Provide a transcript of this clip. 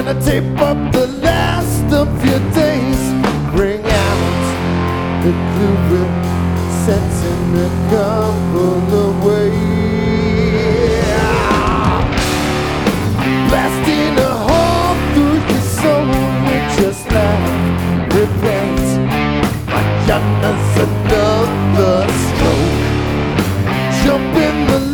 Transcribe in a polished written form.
Gonna tape up the last of your days, bring out the glue, sense in a couple of ways. Blasting a hole through your soul with just like repent. My John does another stroke. Jump in the